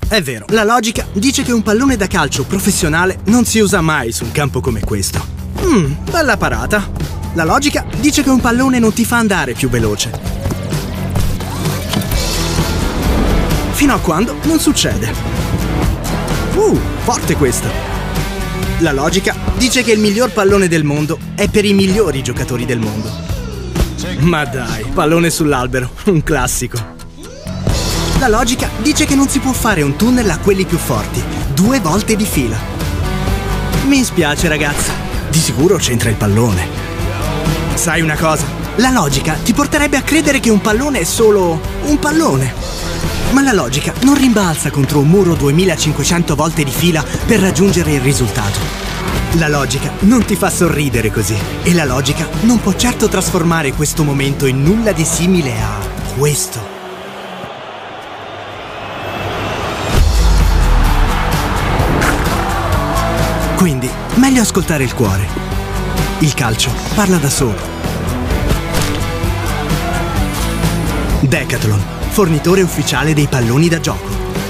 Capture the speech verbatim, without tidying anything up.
È vero, la logica dice che un pallone da calcio professionale non si usa mai su un campo come questo. Mmm, bella parata. La logica dice che un pallone non ti fa andare più veloce. Fino a quando non succede. Uh, forte questa. La logica dice che il miglior pallone del mondo è per i migliori giocatori del mondo. Ma dai, pallone sull'albero, un classico. La logica dice che non si può fare un tunnel a quelli più forti, due volte di fila. Mi spiace ragazza, di sicuro c'entra il pallone. Sai una cosa? La logica ti porterebbe a credere che un pallone è solo un pallone. Ma la logica non rimbalza contro un muro duemilacinquecento volte di fila per raggiungere il risultato. La logica non ti fa sorridere così. E la logica non può certo trasformare questo momento in nulla di simile a questo. Quindi, meglio ascoltare il cuore. Il calcio parla da solo. Decathlon, fornitore ufficiale dei palloni da gioco.